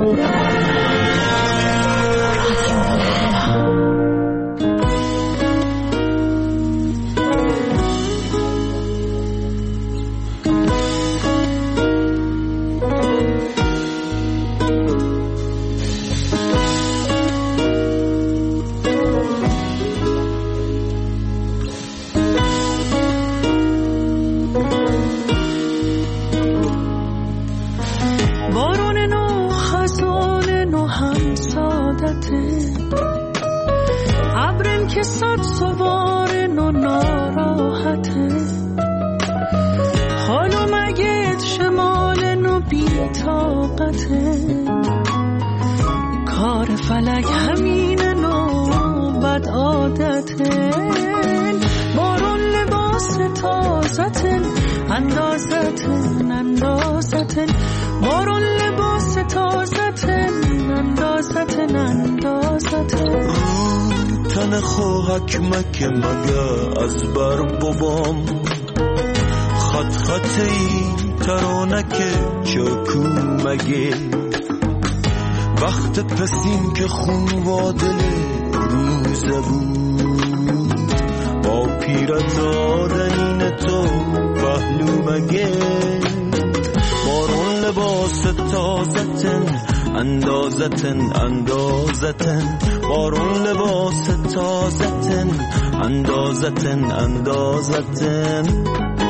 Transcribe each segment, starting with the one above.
تن خواهک مکه مگه از بر بابام خط خطی ترانک چاکو مگه وقت پسیم که خون و دل روزه بود با پیرت آدنین تو پهلو مگه بارون لباس تازتن اندازتن بارون لباس تازتن اندازتن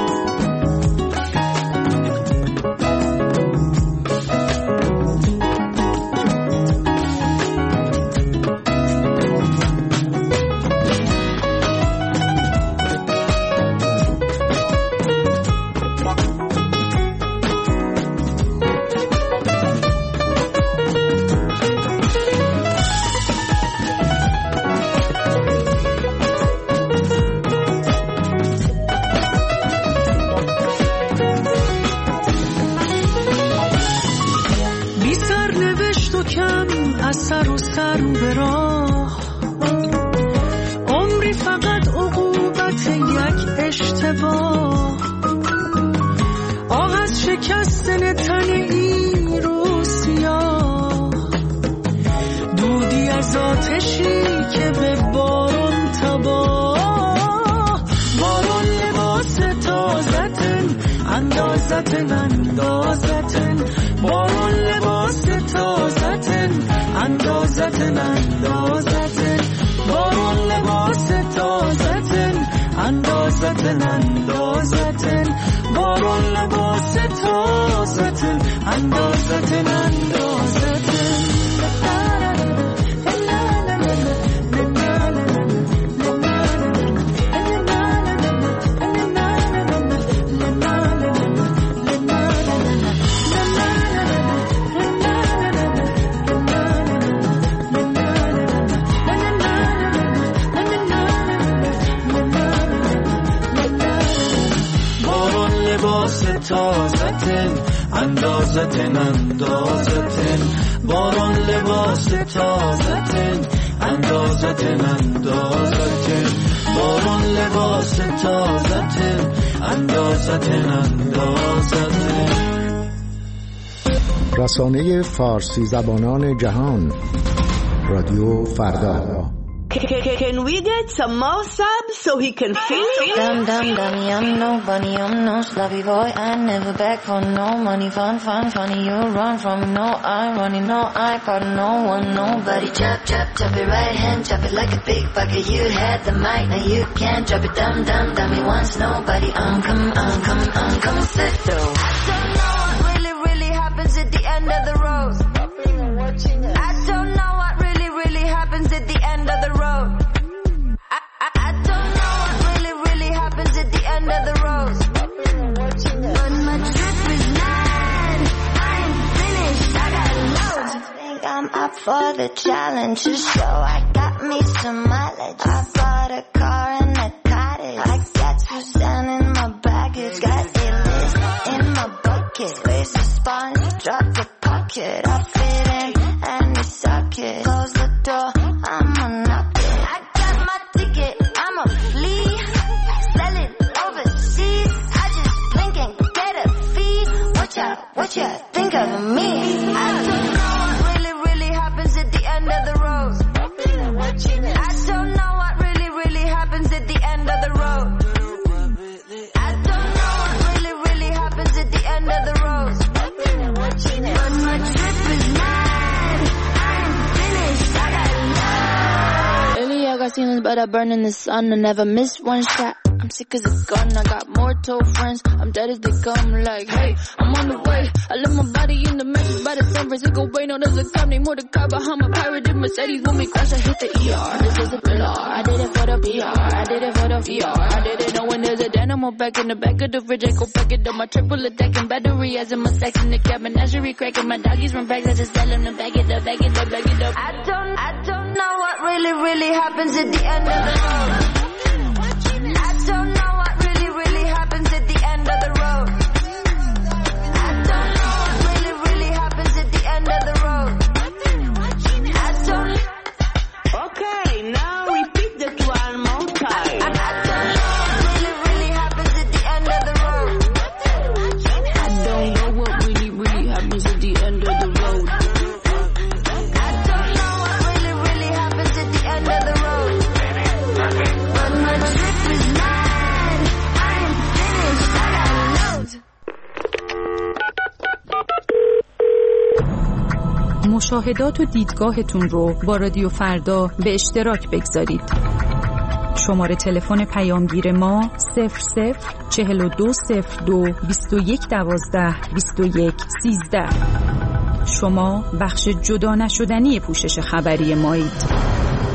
رسانه فارسی زبانان جهان رادیو فردا. Can we get some more subs so he can finish? Dummy, I'm nobody, I'm no sloppy boy. I never beg for no money. Fun, funny. You run from no irony, no I got no one, nobody. Chop it right hand, chop it like a big bucket. You had the mic, now you can't drop it. Dummy, once nobody. I'm coming, sit though. I don't know what really happens at the end of the road. I don't know what really happens at the end of the road. I don't know what really happens at the end of the road. But my trip is mad. I am finished. I got loads. I think I'm up for the challenge. So I got me some mileage. I bought a car and a cottage. I got Suzanne in my baggage. Got a list in my bucket. Raise a sponge, drop the pocket. I fit in any socket. Close the door, I'ma knock it. I got my ticket, I'ma flee. Sell it overseas. I just blink and get a fee. What ya think of me? I don't know what ceilings, but I burn in the sun. I never miss one shot. I'm sick as a gun. I got mortal friends. I'm dead as they come. Like, hey, I'm on the way. I left my body in the mattress by the San Francisco Bay. No, there's a cop named Mordecai behind my pirate in Mercedes. When we crash, I hit the ER. This is a thriller. I did it for the PR. I did it for the VR. I did it knowing there's a dynamo back in the back of the fridge. I go pack it up. My triple attacking battery as in my sex in the cabin. Menagerie cracking. My doggies run bags. I just tell them to bag it up, bag it up, bag it up. I don't know what really happens at the end of the road. I don't know what really happens at the end of the road. I don't know what really happens at the end of the road. I don't. Okay, now repeat that one more time. I don't know what really happens at the end of the road. I don't know what really happens at the end of the road. I don't know what really happens at the end of the road. But my trip is mine. I am finished. I got loads. مشاهدات و دیدگاهتون رو با رادیو فردا به اشتراک بگذارید. شماره تلفن پیامگیر ما 004202 2112 2113. شما بخش جدا نشدنی پوشش خبری مایید.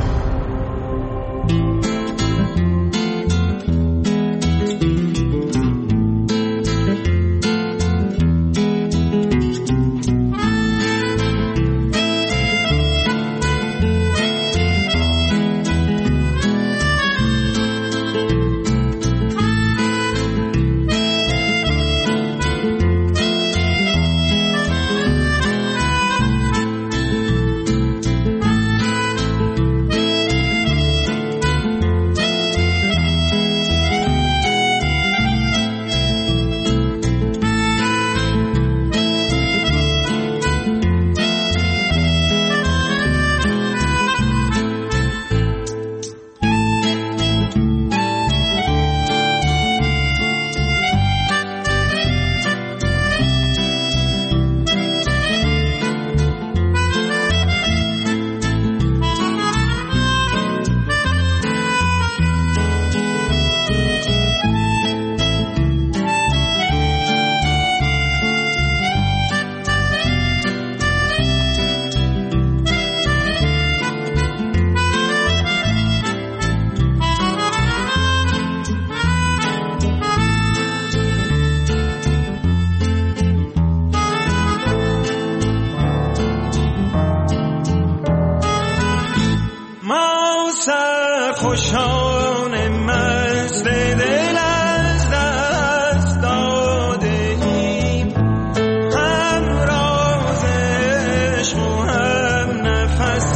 خوشان مست دل از دست داده ایم، هم راز عشق و هم نفس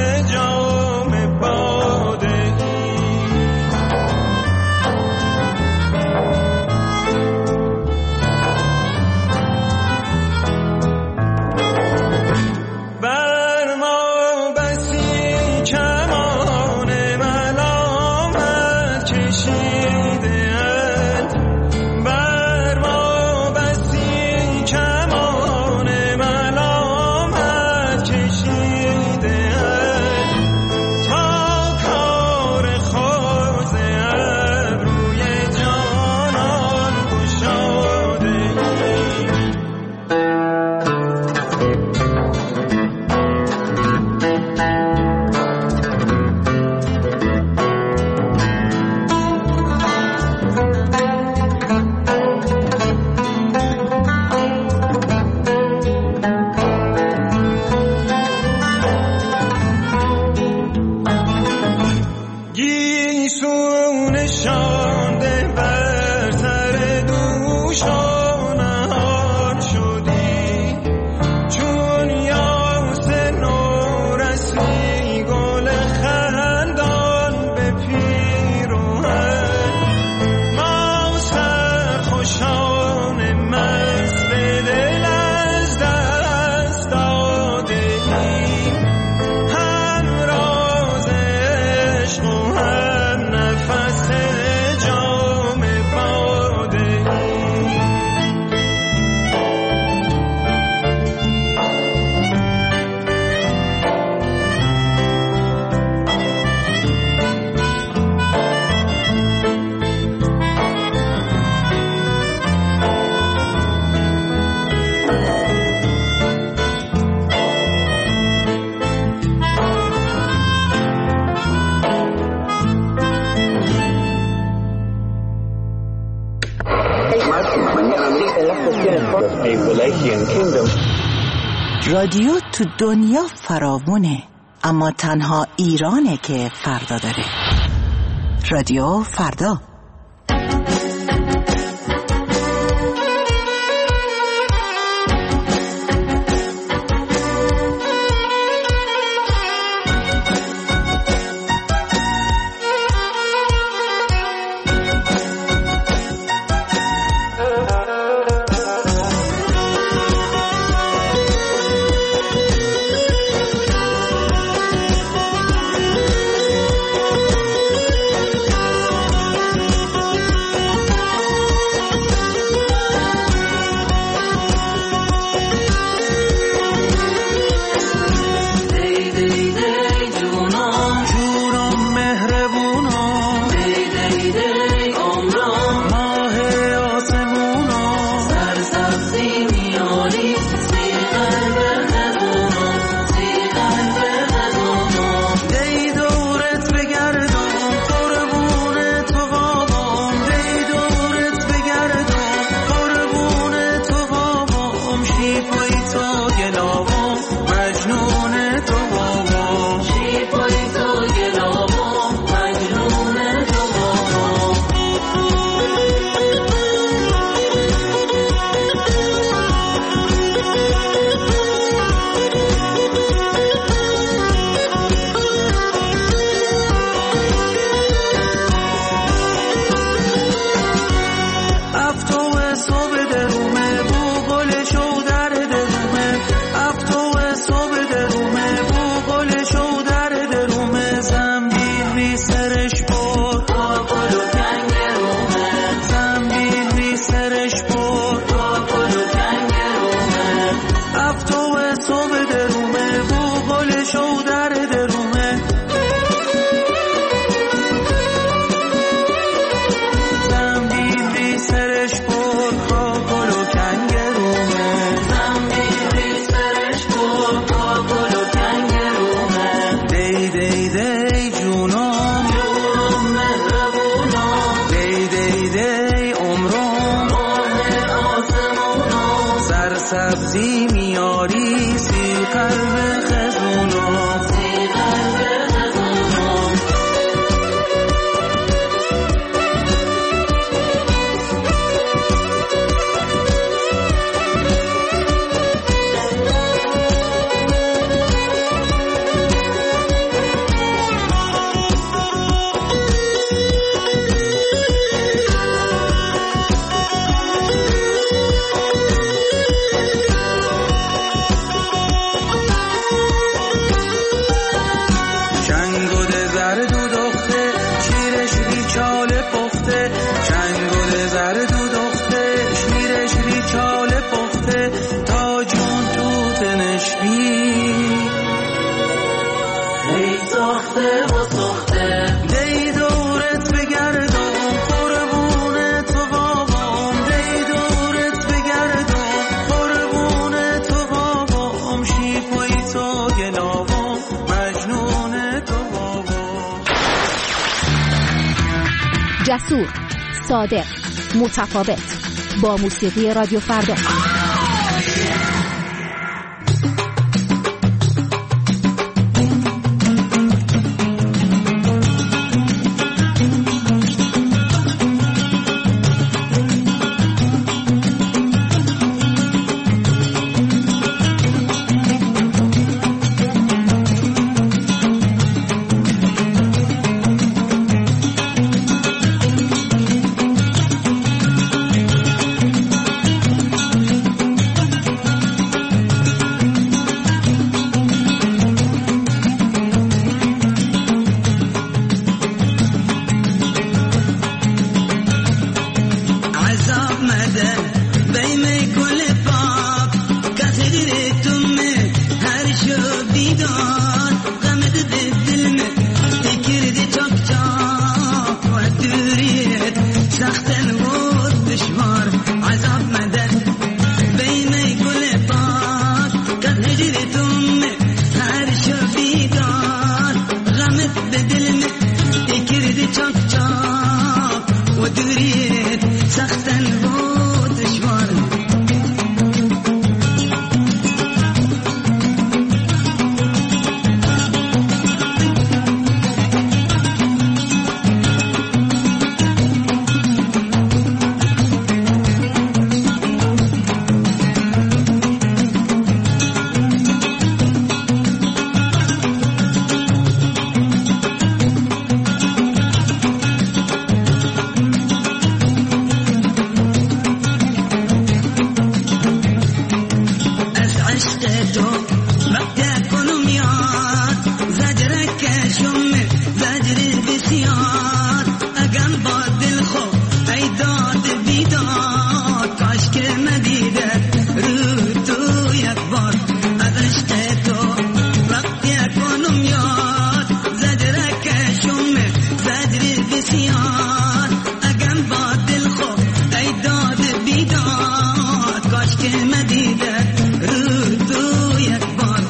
جام باده ایم. بر ما بسی کمان ملامت رادیو تو دنیا فراوونه، اما تنها ایرانه که فردا داره. رادیو فردا. سبزی میاری سی قلب خزونم، سی قلب خزونم. جسور، صادق، متفاوت، با موسیقی رادیو فردا. تو وقتی کنم یاد زجرک شم زجر بسیار اگم با دل خو ای داد بیداد کاش که مدیده رو تو یک بار از عشق تو وقتی کنم یاد زجرک شم زجر بسیار اگم با دل خو ای داد بیداد کاش که مدیده رو تو یک بار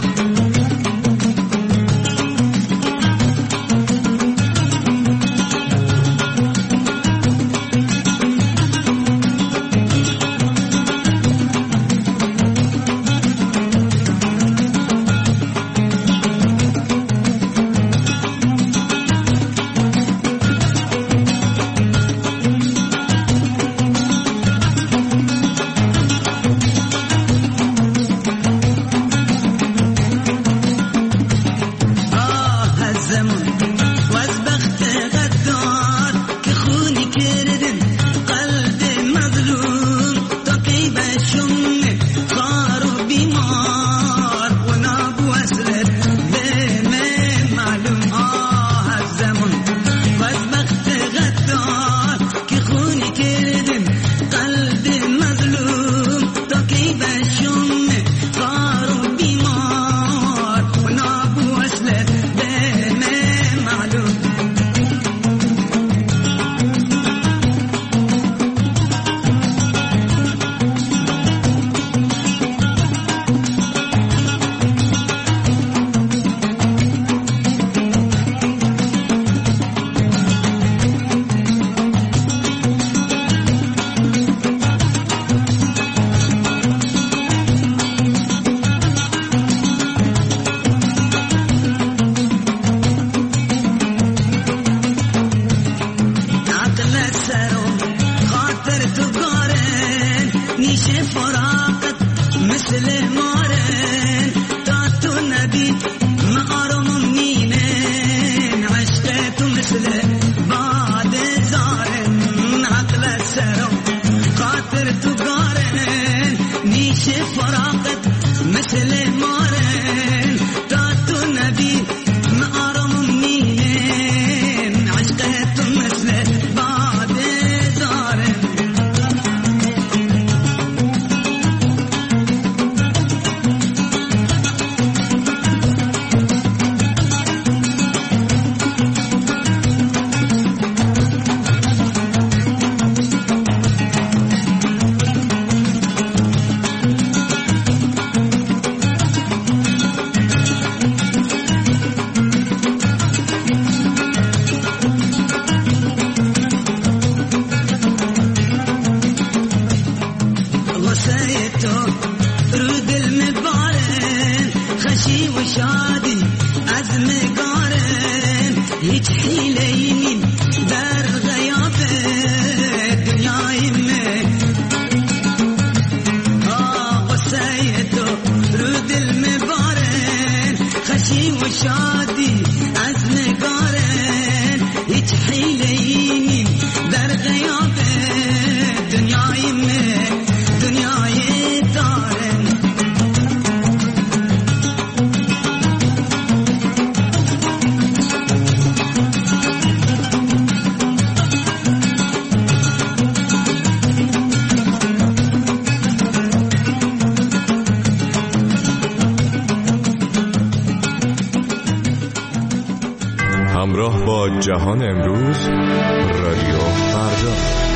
همراه با جهان امروز رادیو فردا.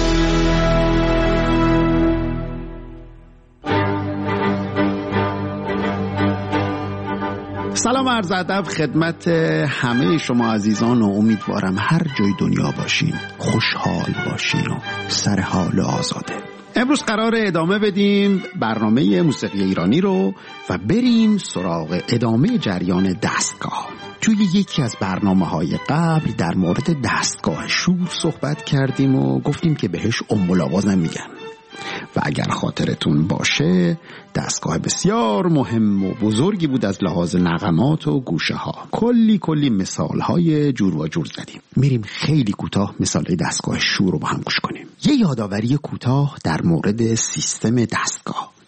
سلام عرض ادب خدمت همه شما عزیزان و امیدوارم هر جای دنیا باشین خوشحال باشین و سر حال آزاده. امروز قرار ادامه بدیم برنامه موسیقی ایرانی رو و بریم سراغ ادامه جریان دستگاه. توی یکی از برنامه‌های قبل در مورد دستگاه شور صحبت کردیم و گفتیم که بهش ام-الاواز میگن و اگر خاطرتون باشه دستگاه بسیار مهم و بزرگی بود از لحاظ نغمات و گوشه ها. کلی مثال های جور و جور زدیم. میریم خیلی کوتاه مثال دستگاه شور رو با هم گوش کنیم. یه یادآوری کوتاه در مورد سیستم دستگاه.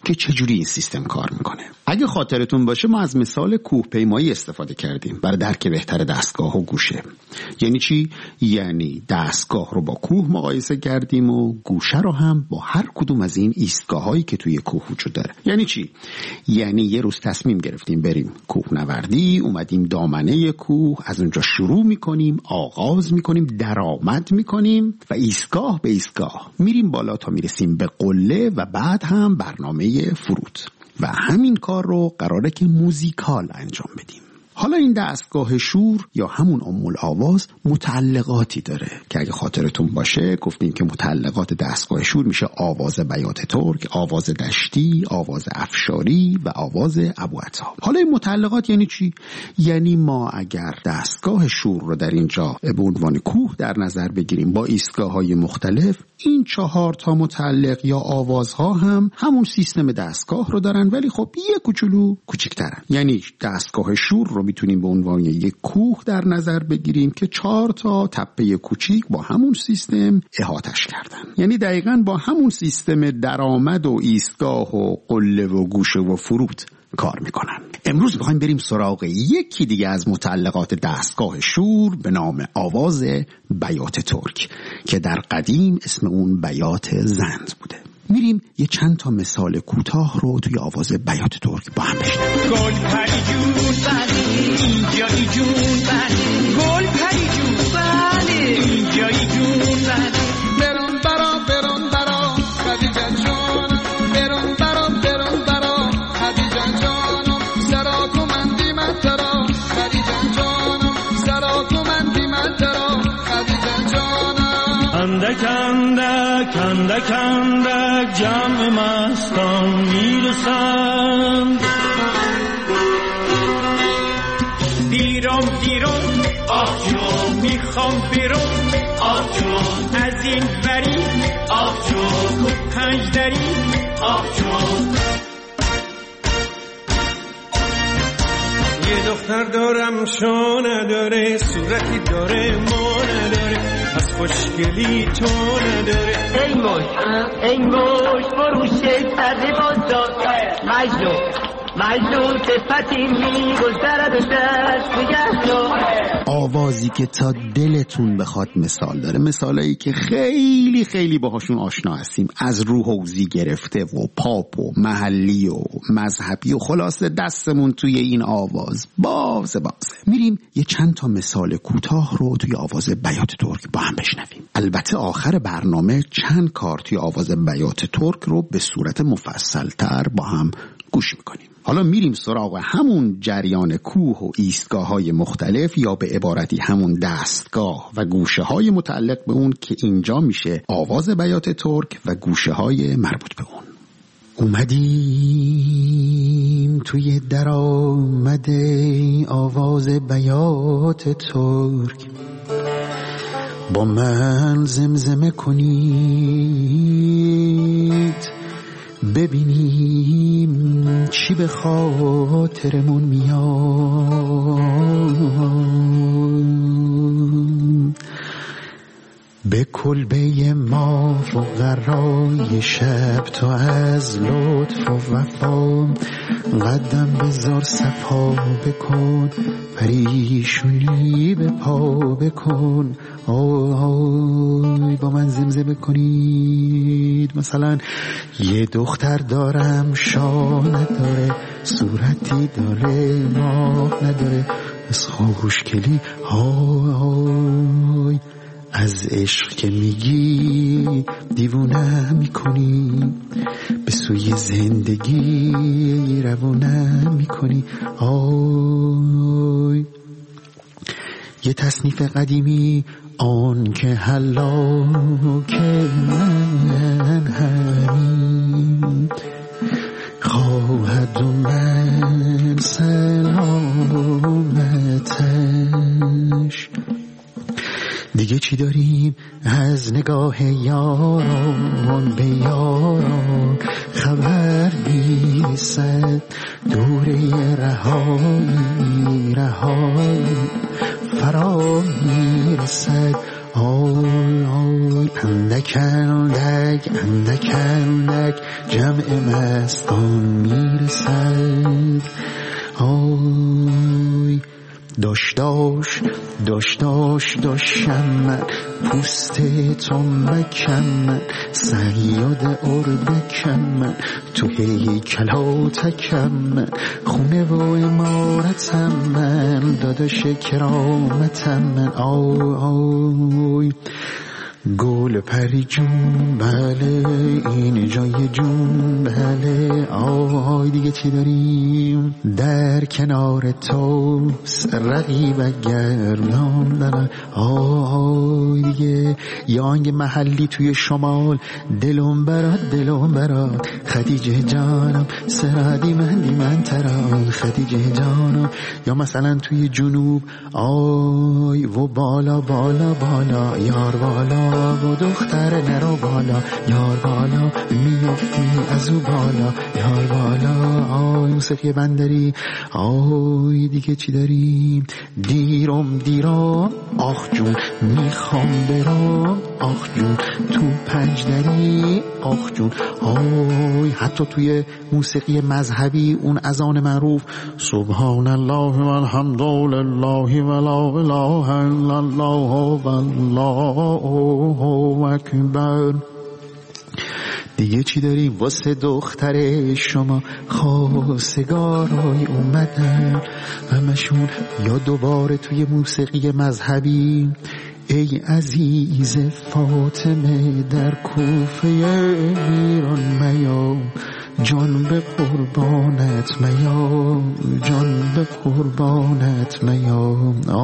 که چجوری این سیستم کار میکنه. اگه خاطرتون باشه ما از مثال کوهپیمایی استفاده کردیم برای درک بهتر دستگاه و گوشه. یعنی چی؟ یعنی دستگاه رو با کوه مقایسه کردیم و گوشه رو هم با هر کدوم از این ایستگاهایی که توی کوه وجود داره. یعنی چی؟ یعنی یه روز تصمیم گرفتیم بریم کوهنوردی، اومدیم دامنه کوه، از اونجا شروع میکنیم، آغاز میکنیم، درآمد میکنیم و ایستگاه به ایستگاه میریم بالا تا میرسیم به قله و بعد هم برنامه فرود. و همین کار رو قراره که موزیکال انجام بدیم. حالا این دستگاه شور یا همون ام الآواز متعلقاتی داره که اگه خاطرتون باشه گفتیم که متعلقات دستگاه شور میشه آواز بیات ترک، آواز دشتی، آواز افشاری و آواز ابوعطا. حالا این متعلقات یعنی چی؟ یعنی ما اگر دستگاه شور رو در اینجا به عنوان کوه در نظر بگیریم با ایستگاه‌های مختلف، این 4 تا متعلق یا آوازها هم همون سیستم دستگاه رو دارن ولی خب یه کوچولو کوچیک‌ترن. یعنی دستگاه شور رو میتونیم به عنوان یک کوه در نظر بگیریم که 4 تا تپه کوچیک با همون سیستم احاطش کردن. یعنی دقیقاً با همون سیستم درآمد و ایستگاه و قله و گوشه و فرود کار میکنن. امروز میخوایم بریم سراغ یکی دیگه از متعلقات دستگاه شور به نام آواز بیات ترک که در قدیم اسم اون بیات زند بوده. میریم یه چند تا مثال کوتاه رو توی آواز بیات ترک با هم بشنویم. گل پری جون بله اینجایی جون بله، گل پری جون بله اینجایی جون بله، برون برا خدیجه جانم، برون برا خدیجه جانم، سرا کمندی مترا خدیجه جانم، سرا کمندی مترا خدیجه جانم. اندک جمع مستان میرسند، دیرم آخ جون میخوام برم آخ جون، از این بری آخ جون، پنج دری آخ جون. یه دختر دارم شو نداره، صورتی داره ما نداره، از خوشگلی تو نداره. ای موش بروشه سرده بازار مجنون صفتی میگذرد و دست نگه دار. آوازی که تا دلتون بخواد مثال داره، مثالایی که خیلی خیلی باهاشون آشنا هستیم، از روح حوزی گرفته و پاپ و محلی و مذهبی و خلاصه دستمون توی این آواز بازه. میریم یه چند تا مثال کوتاه رو توی آواز بیات ترک با هم بشنویم. البته آخر برنامه چند کار توی آواز بیات ترک رو به صورت مفصل‌تر با هم گوش میکنیم. حالا میریم سراغ همون جریان کوه و ایستگاه‌های مختلف یا به عبارتی همون دستگاه و گوشه‌های متعلق به اون که اینجا میشه آواز بیات ترک و گوشه‌های مربوط به اون. اومدیم توی درآمد آواز بیات ترک، با من زمزمه کنید ببینیم چی به خاطرمون میاد. به کلبه ما فقرای شب تو از لطف و وفا، قدم بذار صفا بکن، پریشونی به پا بکن. آی با من زمزمه کنید. مثلا یه دختر دارم شا نداره، صورتی داره ماه نداره، از خوشگلی های از عشق که میگی دیوونه میکنی، به سوی زندگی روونه میکنی. آی یه تصنیف قدیمی آن که هلاک من همین خواهد و من سلامتش. دیگه چی داریم از نگاه یاران به یاران، خبر میرسد دوره رهایی فرا میرسد. آی آی اندک اندک اندک اندک جمع مستان میرسد. آی داشتم من پوست تنبکم من صیاد اردکم من تو هیکلاتکم من خونه و امارتم من داداش کرامتم من. آی گل پری جون بله این جای جون بله. آی دیگه چی داریم در کنار تو رقیب گردان دارم. آی دیگه یه آهنگ محلی توی شمال دلم برات خدیجه جانم سرادی من تران خدیجه جانم. یا مثلا توی جنوب آی و بالا یار بالا و دختر نرو بالا یار بالا میافتی از او بالا یار بالا. آی موسیقی بندری. آی دیگه چی داریم دیرم آخ جون میخوام برام آخ جون تو پنج دری آخ جون. آی حتی توی موسیقی مذهبی اون اذان معروف سبحان الله و الحمد لله و لا اله الا الله والله اکبر. دیگه چی داریم واسه دختر شما خواستگارای اومدن همشون یا دوباره توی موسیقی مذهبی ای عزیز فاطمه در کوفه ایران میا جان به قربانت میا جان به قربانت میا.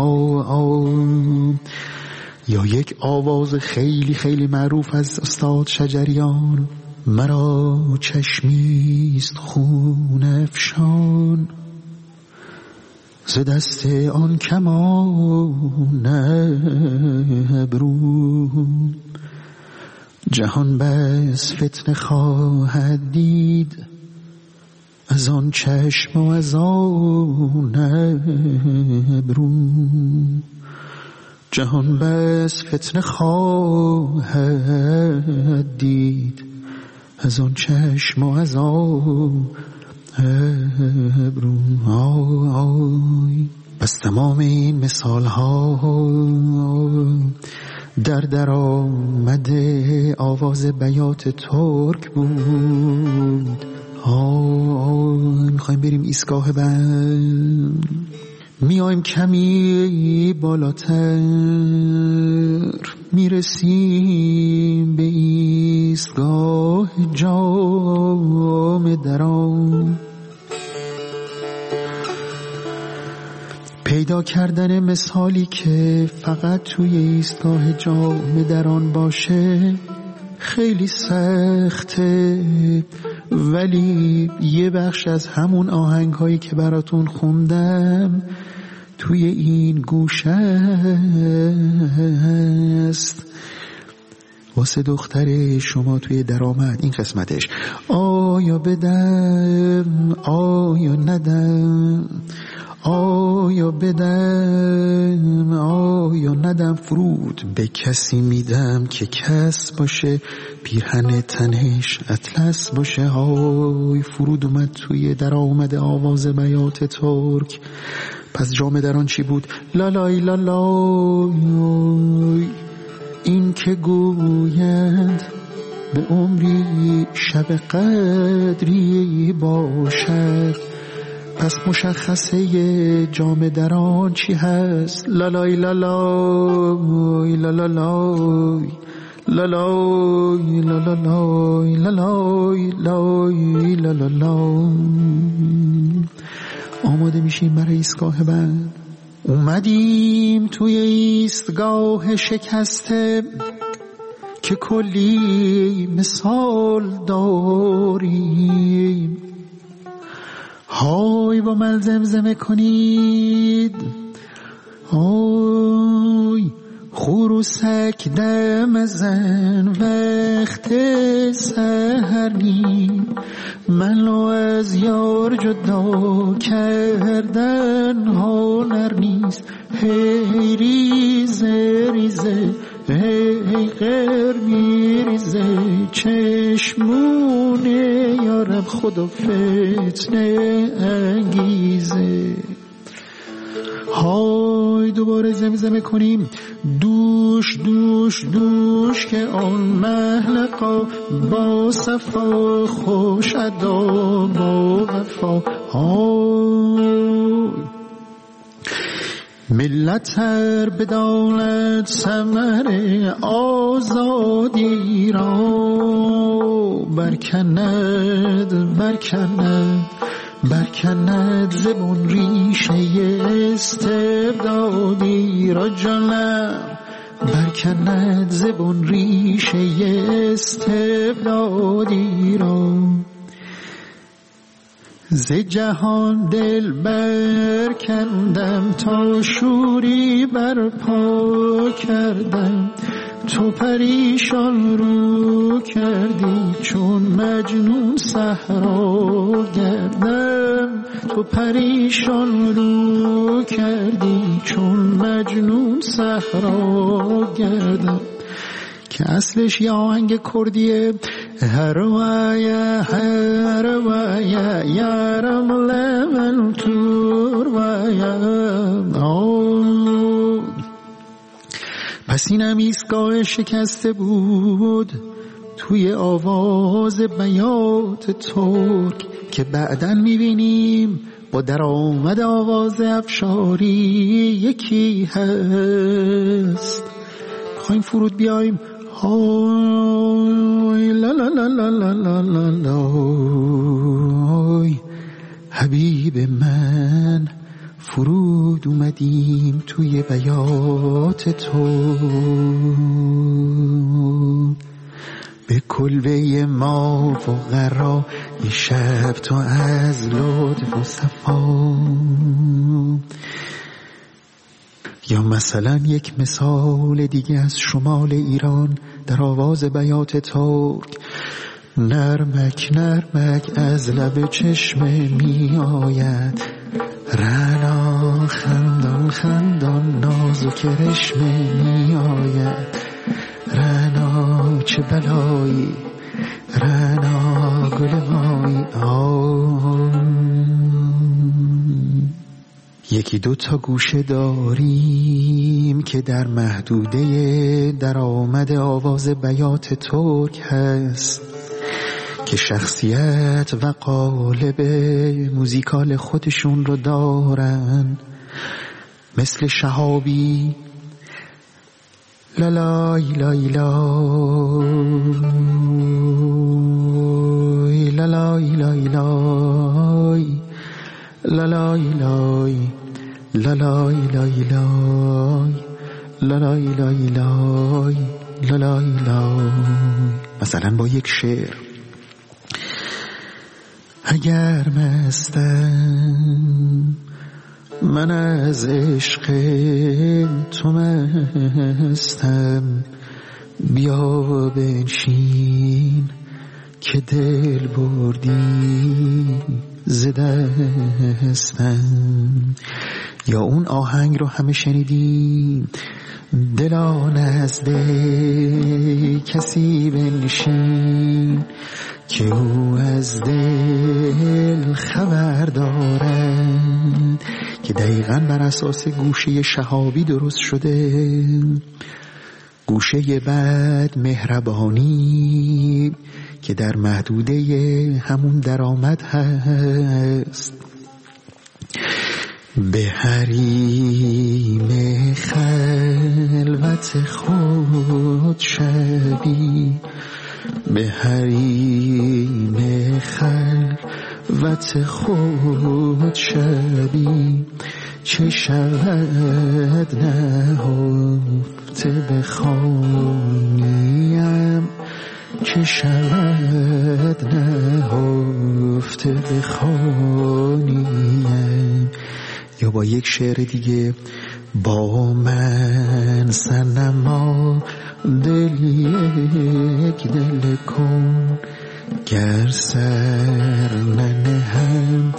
یا یک آواز خیلی خیلی معروف از استاد شجریان مرا چشمیست خون افشان ز دست آن کمان ابرو جهان بس فتنه خواهد دید از آن چشم و از آن ابرو جهان بس فتنه خواهد دید از آن چشم و از آن ابرو. پس تمام این مثال ها در آمده آواز بیات ترک بود. میخوایم بریم ایستگاه بند میایم کمی بالاتر میرسیم به ایستگاه جام دران. پیدا کردن مثالی که فقط توی ایستگاه جام دران باشه خیلی سخته، ولی یه بخش از همون آهنگ هایی که براتون خوندم توی این گوشه است واسه دختر شما توی درآمد. این قسمتش آیا بدم آیا ندم، آیا بدم آیا ندم، فرود به کسی میدم که کس باشه، پیرهن تنش اطلس باشه. های فرود اومد توی درآمد آواز بیات ترک. پس جام دران چی بود؟ لالای لالای، این که گویند به عمری شب قدری باشد. پس مشخصه جام دران چی هست؟ لالای لالای لالای لالای لالای لالای لالای. آماده میشیم برای ایستگاه بعد. اومدیم توی ایستگاه شکسته که کلی مثال داریم. های با من زمزمه کنید، های خروسک دم زن وقت سحری، منو از یار جدا کردن هنر نیست. هی ریزه ریزه ای غیر میریزه چشمونه یارم خدا فتنه انگیزه. های دوباره زمزمه کنیم دوش دوش دوش که آن محلقا با صفا خوش ادا با وفا. های ملت هر بداند ثمر آزادی را برکند برکند برکند زبون ریشه استبدادی را جانم برکند زبون ریشه استبدادی را. ز جهان دل برکندم تا شوری برپا کردم تو پریشان رو کردی چون مجنون صحرا گردم تو پریشان رو کردی چون مجنون صحرا گردم که اصلش یه آهنگ کردیه هر وایه یارم لمن تور وایه. پس اینم ایستگاه شکسته بود توی آواز بیات ترک که بعدن میبینیم با درآمد آواز افشاری یکی هست. بخوایم فرود بیایم های لا لا لا لا لا لا لا حبیب من فرود اومدیم توی بیات تو به کلبه ما فقرا این شب تو از لطف و صفا. یا مثلا یک مثال دیگه از شمال ایران در آواز بیات ترک نرمک نرمک از لب چشمه می آید رنا خندان خندان نازک رشمه می آید رنا چه بلایی رنا گل مایی. یکی دو تا گوشه داریم که در محدوده درآمد آواز بیات ترک هست که شخصیت و قالب موزیکال خودشون رو دارن مثل شهابی لالای لای لای لالای لای لای لالای لای لالای لای لالای لای لای لالای لای. مثلا با یک شعر اگر مستم من از عشق تو مستم بیا بنشین که دل بردی ز دستم. یا اون آهنگ رو همه شنیدیم دلا نزد کسی بنشین که او از دل خبر دارد که دقیقاً بر اساس گوشه شهابی درست شده. گوشه بعد مهربانی که در محدوده همون درآمد هست به حریم خلوت خود شبی به حریم خلوت خود شبی چه شود نهفته بخوانیم چه شود نهفته بخوانیم. یا با یک شعر دیگه با من صنما دل یک دل کن گر سر ننهم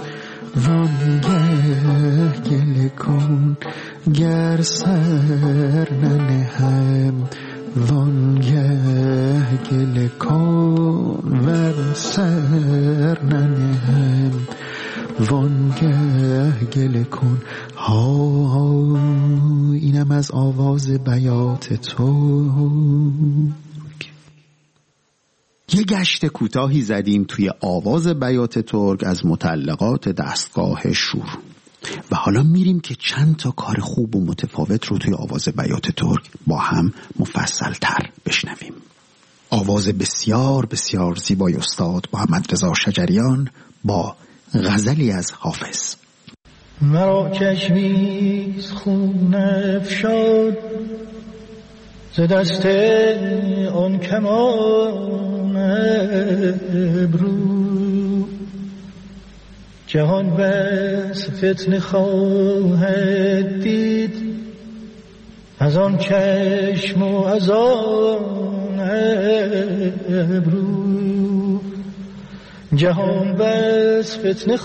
وانگه گل کن گر سر ننهم وانگه گل کن ور سر ننهم وانگه گل کن ها. اینم از آواز بیات تو. یه گشت کوتاهی زدیم توی آواز بیات ترک از متعلقات دستگاه شور و حالا میریم که چند تا کار خوب و متفاوت رو توی آواز بیات ترک با هم مفصل تر بشنویم. آواز بسیار بسیار زیبای استاد محمد رضا شجریان با غزلی از حافظ. مرا چشمیز خون افشاد ز دست آن کمان ابرو، جهان بس فتنه خواهد دید از آن چشم و از آن ابرو، جهان بس فتنه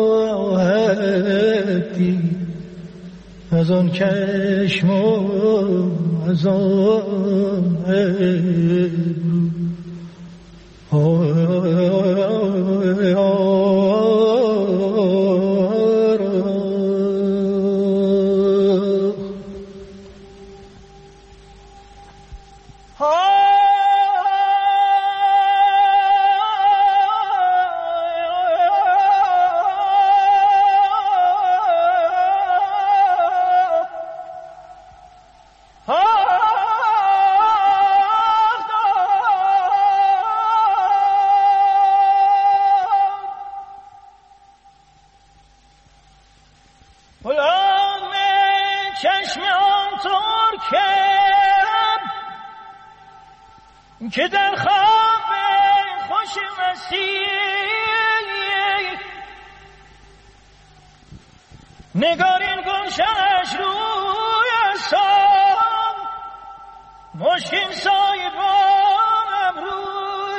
خواهد دید از آن چشم و از آن که در خواب خوش مسیح نگارین گلشنش روی سام مشکین سایبانم روی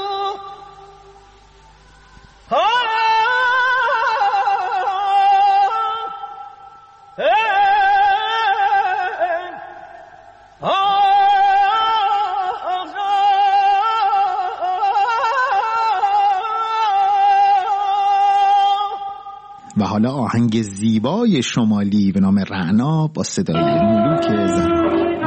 و حالا آهنگ زیبای شمالی به نام رعنا با صدای ملوک زرا.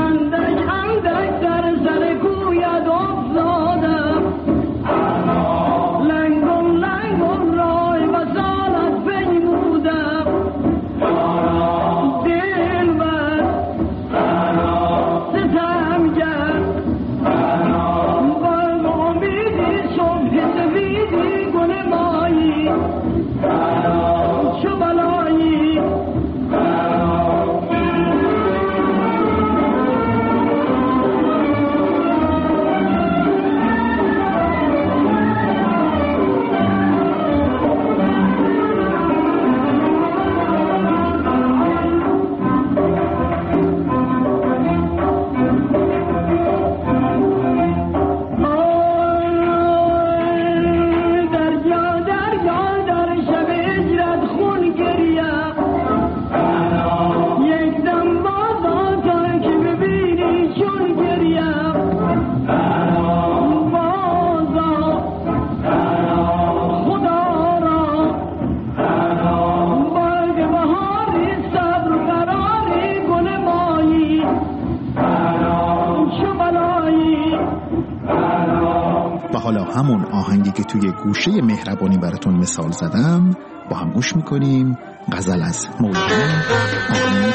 همون آهنگی که توی گوشه مهربانی براتون مثال زدم با هم گوش میکنیم. غزل از مولانا، آهنگ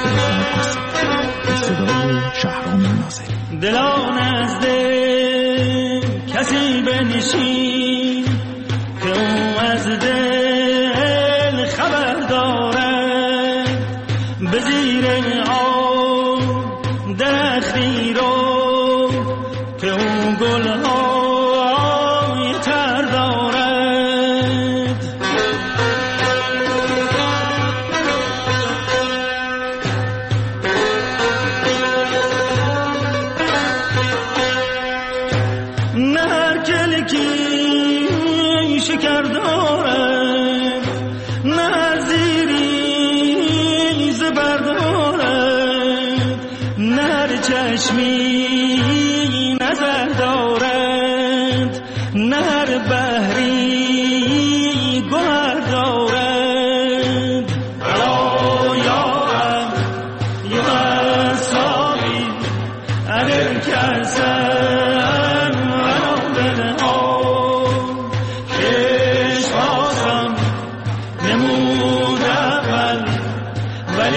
به صدای شهرام ناظری. دلان از دل کسی بنشین که او از دل خبر داره، به زیر آب درختی رو که او گلها چشمی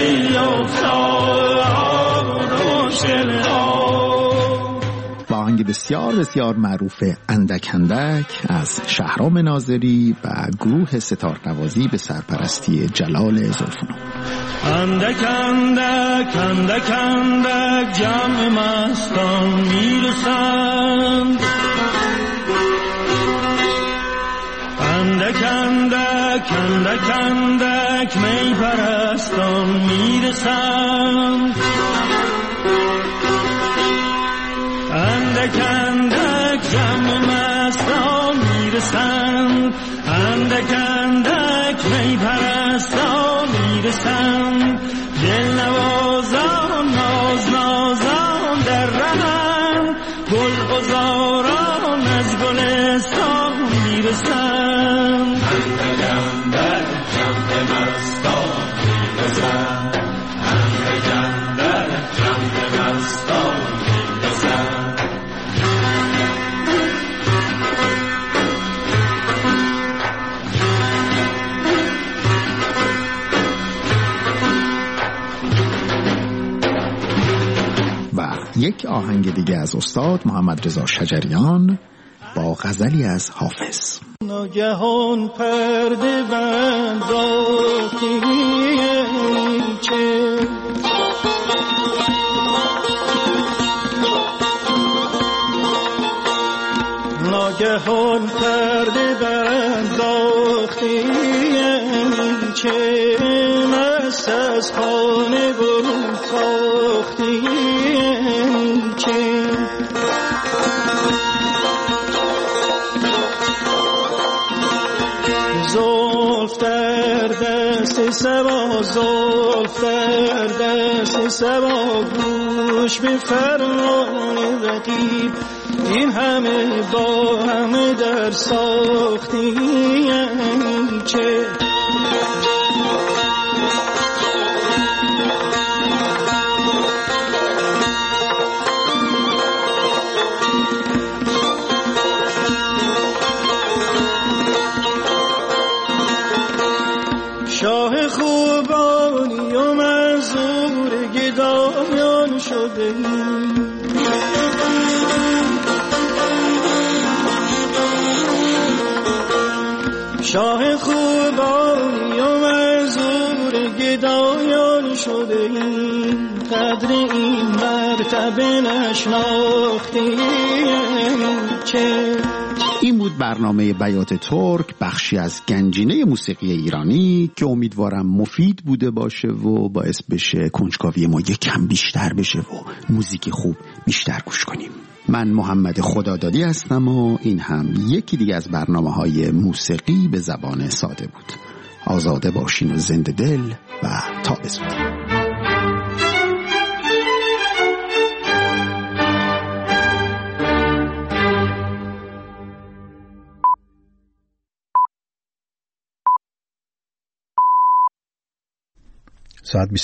ای افتاد و شلها. با آهنگ بسیار بسیار معروف اندک اندک از شهرام ناظری و گروه ستارنوازی به سرپرستی جلال زلفنو. اندک اندک اندک اندک جمع مستان میرسند، اندک اندک اندک اندک می پرستان میرسند، اندک اندک جمع مستان میرسند، اندک اندک می پرستان میرسند، دل نوازان ناز نازان در رهند، گل غزاران از گلستان میرسند، اندک اندک جمع مستان میرسند، اندک اندک جمع مستان میرسند. یک آهنگ دیگه از استاد محمد رضا شجریان با غزلی از حافظ. ناگهان پرده بنداختی چه ناگهان پرده بنداختی چه مست از خانه برون تاختی چه زلف در دست سبا زلف در دست سبا گوش به فرمان رقیب این همه با همه در ساختی چه شاه خوبانی و منظور گدایان شده شاه خوبانی و منظور گدایان شده قدر این مرتبه نشناختی چه. این بود برنامه بیات ترک، بخشی از گنجینه موسیقی ایرانی که امیدوارم مفید بوده باشه و باعث بشه کنجکاوی ما یکم بیشتر بشه و موزیک خوب بیشتر گوش کنیم. من محمد خدادادی هستم و این هم یکی دیگه از برنامه‌های موسیقی به زبان ساده بود. آزاده باشین و زنده دل و تا بزودی. ساعت